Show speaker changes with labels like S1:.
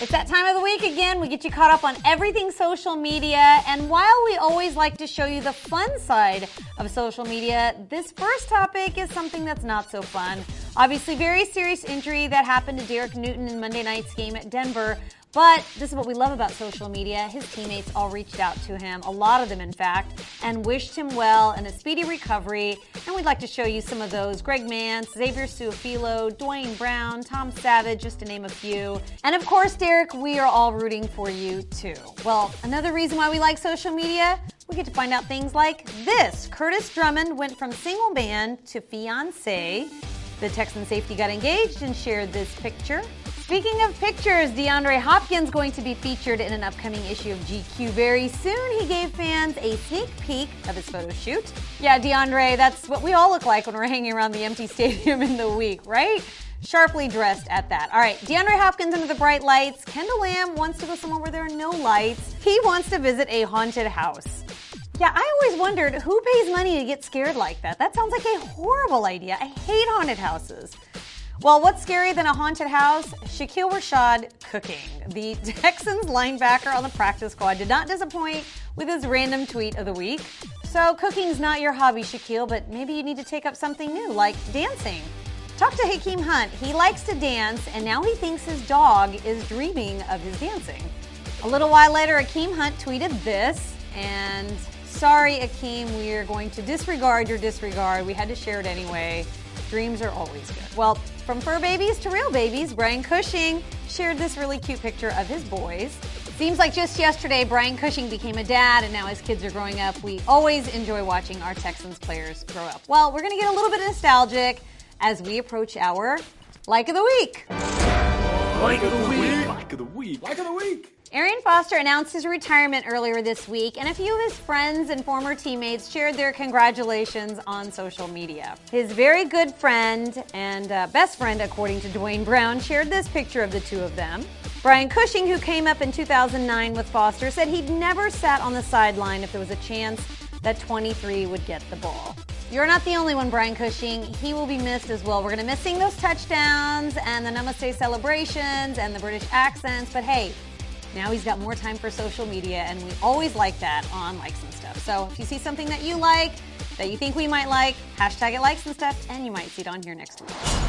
S1: It's that time of the week again. We get you caught up on everything social media. And while we always like to show you the fun side of social media, this first topic is something that's not so fun. Obviously, very serious injury that happened to Derek Newton in Monday night's game at Denver. But this is what we love about social media. His teammates all reached out to him, a lot of them in fact, and wished him well and a speedy recovery. And we'd like to show you some of those. Greg Mance, Xavier Su'a-Filo, Dwayne Brown, Tom Savage, just to name a few. And of course, Derek, we are all rooting for you too. Well, another reason why we like social media, we get to find out things like this. Curtis Drummond went from single man to fiancé. The Texan safety got engaged and shared this picture. Speaking of pictures, DeAndre Hopkins going to be featured in an upcoming issue of GQ very soon. He gave fans a sneak peek of his photo shoot. Yeah, DeAndre, that's what we all look like when we're hanging around the empty stadium in the week, right? Sharply dressed at that. All right, DeAndre Hopkins under the bright lights. Kendall Lamb wants to go somewhere where there are no lights. He wants to visit a haunted house. Yeah, I always wondered who pays money to get scared like that. That sounds like a horrible idea. I hate haunted houses. Well, what's scarier than a haunted house? Shaquille Rashad cooking. The Texans linebacker on the practice squad did not disappoint with his random tweet of the week. So cooking's not your hobby, Shaquille, but maybe you need to take up something new, like dancing. Talk to Hakeem Hunt. He likes to dance, and now he thinks his dog is dreaming of his dancing. A little while later, Hakeem Hunt tweeted this, and sorry, Hakeem, we're going to disregard your disregard. We had to share it anyway. Dreams are always good. Well, from fur babies to real babies, Brian Cushing shared this really cute picture of his boys. Seems like just yesterday, Brian Cushing became a dad, and now his kids are growing up. We always enjoy watching our Texans players grow up. Well, we're going to get a little bit nostalgic as we approach our Like of the Week.
S2: Like of the Week. Like of the Week. Like of the Week.
S1: Arian Foster announced his retirement earlier this week, and a few of his friends and former teammates shared their congratulations on social media. His very good friend and best friend, according to Dwayne Brown, shared this picture of the two of them. Brian Cushing, who came up in 2009 with Foster, said he'd never sat on the sideline if there was a chance that 23 would get the ball. You're not the only one, Brian Cushing. He will be missed as well. We're going to miss seeing those touchdowns and the Namaste celebrations and the British accents, but hey, now he's got more time for social media, and we always like that on Likes and Stuff. So if you see something that you like, that you think we might like, hashtag it Likes and Stuff, and you might see it on here next week.